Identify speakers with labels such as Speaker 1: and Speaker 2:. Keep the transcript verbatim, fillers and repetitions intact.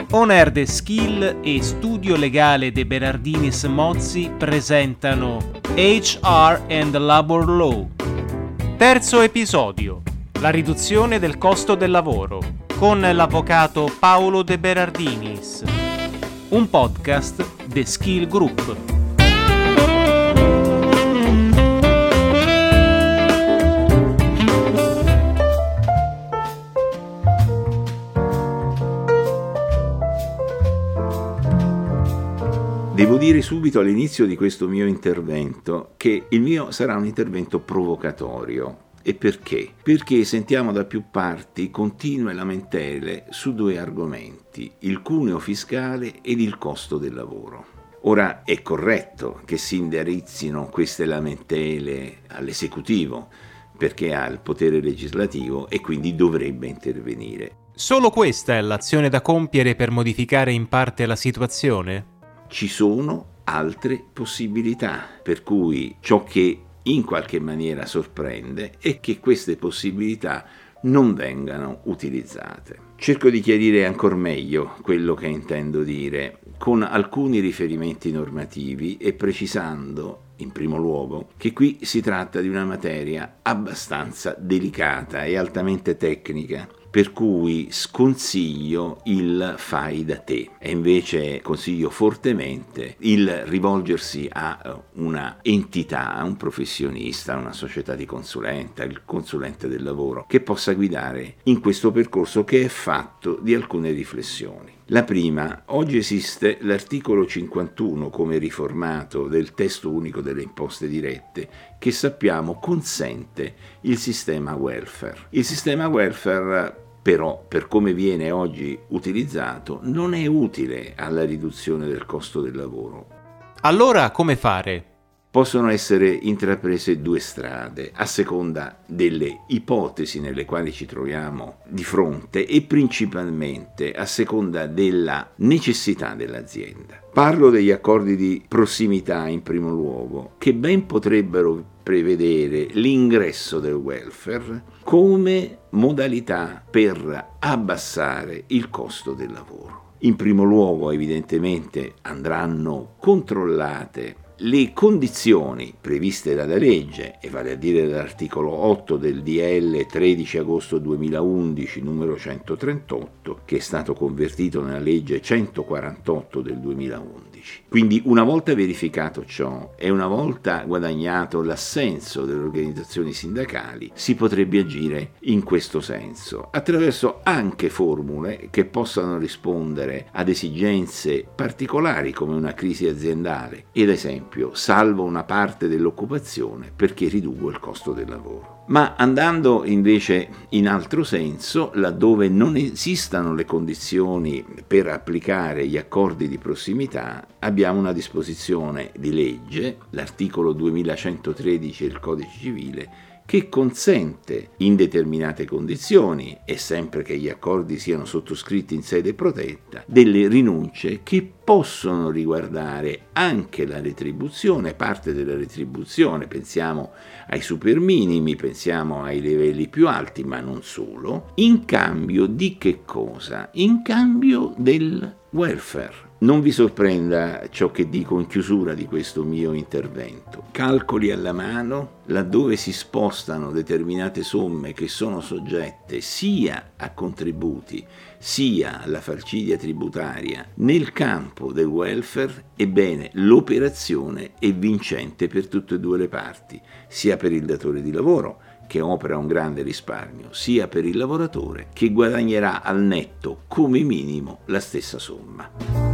Speaker 1: Oner de Skill e Studio Legale de Berardinis Mozzi presentano H R and Labor Law. Terzo episodio: la riduzione del costo del lavoro, con l'avvocato Paolo De Berardinis. Un podcast The Skill Group.
Speaker 2: Devo dire subito all'inizio di questo mio intervento che il mio sarà un intervento provocatorio. E perché? Perché sentiamo da più parti continue lamentele su due argomenti: il cuneo fiscale ed il costo del lavoro. Ora, è corretto che si indirizzino queste lamentele all'esecutivo, perché ha il potere legislativo e quindi dovrebbe intervenire.
Speaker 1: Solo questa è l'azione da compiere per modificare in parte la situazione?
Speaker 2: Ci sono altre possibilità, per cui ciò che in qualche maniera sorprende è che queste possibilità non vengano utilizzate. Cerco di chiarire ancora meglio quello che intendo dire, con alcuni riferimenti normativi e precisando, in primo luogo, che qui si tratta di una materia abbastanza delicata e altamente tecnica, per cui sconsiglio il fai da te e invece consiglio fortemente il rivolgersi a una entità, a un professionista, a una società di consulenza, il consulente del lavoro, che possa guidare in questo percorso che è fatto di alcune riflessioni. La prima: oggi esiste l'articolo cinquantuno come riformato del testo unico delle imposte dirette, che sappiamo consente il sistema welfare. Il sistema welfare però, per come viene oggi utilizzato, non è utile alla riduzione del costo del lavoro.
Speaker 1: Allora come fare?
Speaker 2: Possono essere intraprese due strade, a seconda delle ipotesi nelle quali ci troviamo di fronte e principalmente a seconda della necessità dell'azienda. Parlo degli accordi di prossimità in primo luogo, che ben potrebbero prevedere l'ingresso del welfare come modalità per abbassare il costo del lavoro. In primo luogo, evidentemente, andranno controllate le condizioni previste dalla legge, e vale a dire dall'articolo otto del D L tredici agosto duemilaundici numero centotrentotto, che è stato convertito nella legge centoquarantotto del duemilaundici. Quindi, una volta verificato ciò e una volta guadagnato l'assenso delle organizzazioni sindacali, si potrebbe agire in questo senso, attraverso anche formule che possano rispondere ad esigenze particolari come una crisi aziendale, ed esempio salvo una parte dell'occupazione perché riduco il costo del lavoro. Ma andando invece in altro senso, laddove non esistano le condizioni per applicare gli accordi di prossimità, abbiamo una disposizione di legge, l'articolo duemilacentotredici del Codice Civile, che consente, in determinate condizioni e sempre che gli accordi siano sottoscritti in sede protetta, delle rinunce che possono riguardare anche la retribuzione, parte della retribuzione, pensiamo ai super minimi, pensiamo ai livelli più alti, ma non solo, in cambio di che cosa? In cambio del welfare. Non vi sorprenda ciò che dico in chiusura di questo mio intervento. Calcoli alla mano, laddove si spostano determinate somme che sono soggette sia a contributi sia alla falcidia tributaria nel campo del welfare, ebbene l'operazione è vincente per tutte e due le parti, sia per il datore di lavoro, che opera un grande risparmio, sia per il lavoratore, che guadagnerà al netto come minimo la stessa somma.